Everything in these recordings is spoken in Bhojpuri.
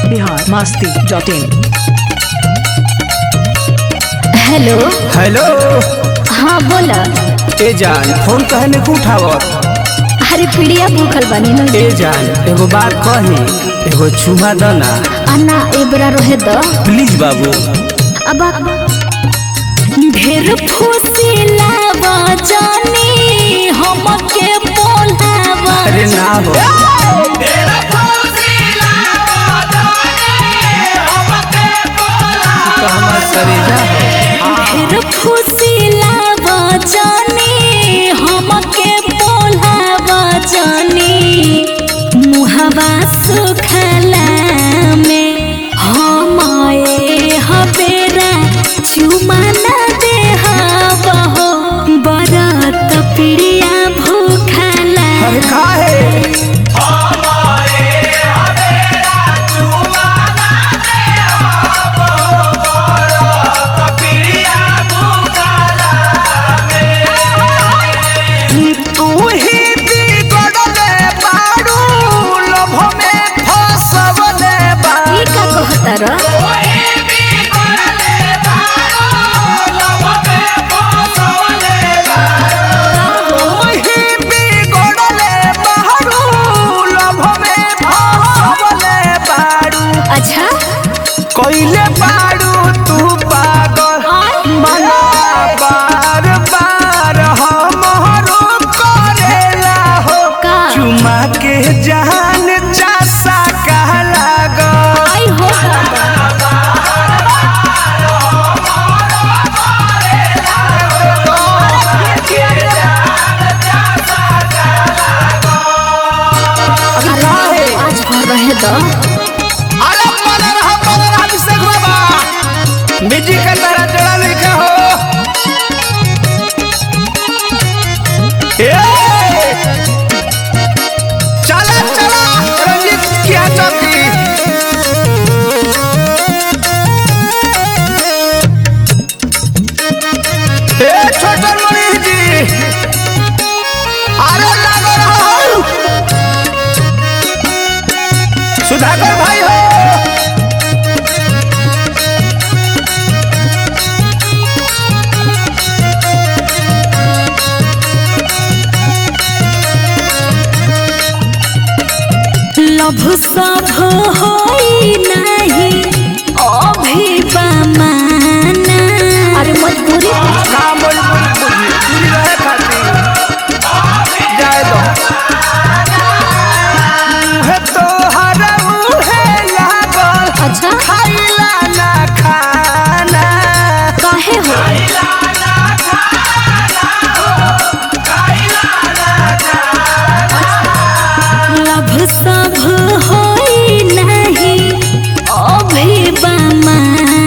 biharmasti.in। Hello hello. हाँ बोला। ए जान फोन कहने को उठावत। अरे पिड़िया भूखल बनी न। ए जान एगो बात कही, एगो चुमा द ना। अन्ना एबरा रहे द प्लीज बाबू। अब ढेर फुसिला बजानी हमके बोलावा। अरे ना हो। तो हमार सरीजा हो। ढेर फुसिला बजानी हमके बोलावा जानी मुहवा सुखला में हमाए हबेरा चुमा न दे हो बरत पिड़िया भूखला। अरे काहे? तू ही बिगड़ले बाड़ू, लोभ में फंसवले बाड़ू। ई का कहता र अच्छा कोइले बाड़ू तू पागल मना बार बार हमरो करेला हो का चुमा के जान चासा कह लागल। आई हो आज भर रहे द अरे पलर अभिषेक बाबा बिजी का तरह जड़ा लिखा हो। चला चला रंजीत क्या चाहती। छोटन मनीष जी अरे लागो रहो। सुधाकर भाई हो। लभ सब होई नहीं अभिमाना। अरे मजबूरी का मजबूरी दूरी रहे खातिर जाए दो। मुहे तोहरा मुहे लागल अच्छा खाइला ना खाना। काहे हो लभ सब होई नहीं अभिमाना।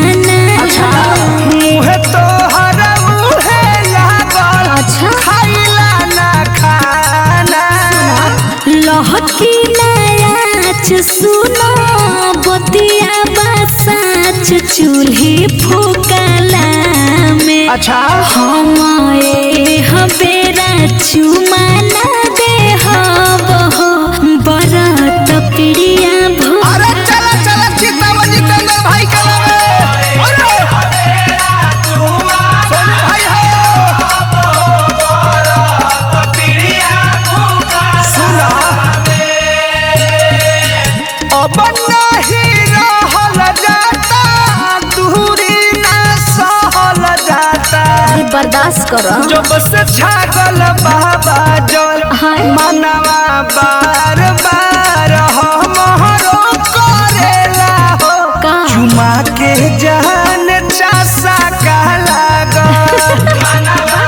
मुहे तोहरा मुहे लागल अच्छा खाइला ना खाना। लहकी नाच सुनो बतिया बसाच चूल्ही फूकला में अच्छा हमारे हबेरा चुमा न दे हो बरत पिड़िया भू। अरे चला चला चितावन जितेंद्र भाई के नामे। अरे सोनू भाई हो। सुना अब नहीं रहल जाता, दूरी ना सहल जाता। बर्दाश्त करो जब से छागल बाबा जल हाय। मनवा बार बार हमरो करेला हो का चुमा के जान चासा का लागल।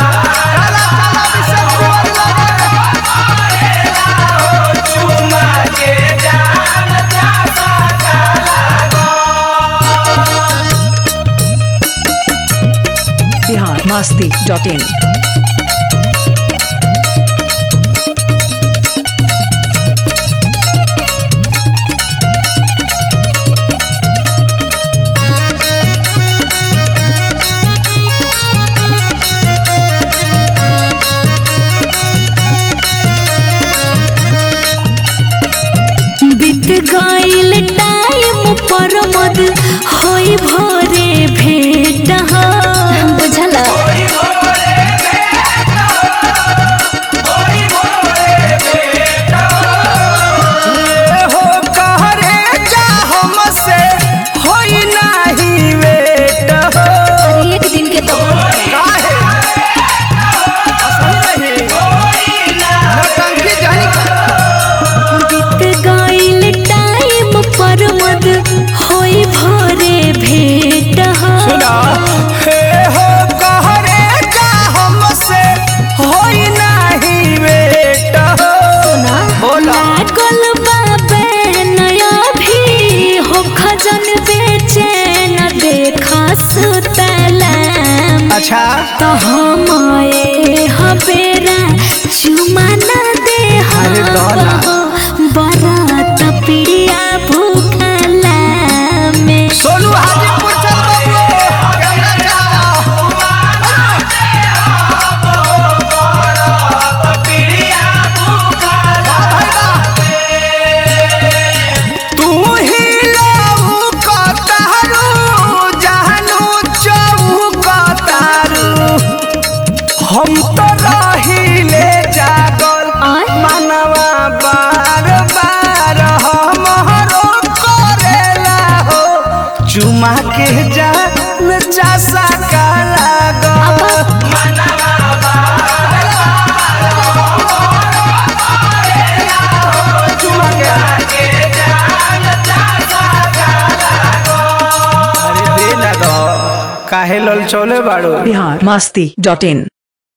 biharmasti.in। बीत गइल टाइम होई भोरे भेंट हो बुझला हो कहरे जा हमसे होई नहीं वेट हो अरे एक दिन के तो काहे असली नहीं नौटंकी जानी बीत गइल टाइम पर मद होई भोरे भेंट हो सुना हे हो कहरे जा हमसे होई नहीं वेट हो सुना बोला लागल बाबे नया भी हो खजन बेचैन देखा सुतला अच्छा तो हमारे हबेरा चुमा न दे अरे दौला। बरात पिड़िया भूखला में सोनू हाजीपुर चल बाबू कैमरा चला तू ही लाऊ कतारू जहनु चौकतारू हम तो रहिले जागल आय? मनवा बार बार हमरो करेला हो चुमा के जान चासा का लागल चुमा के अरे दे ना दो काहे लल चले बाड़ो बिहार मस्ती.in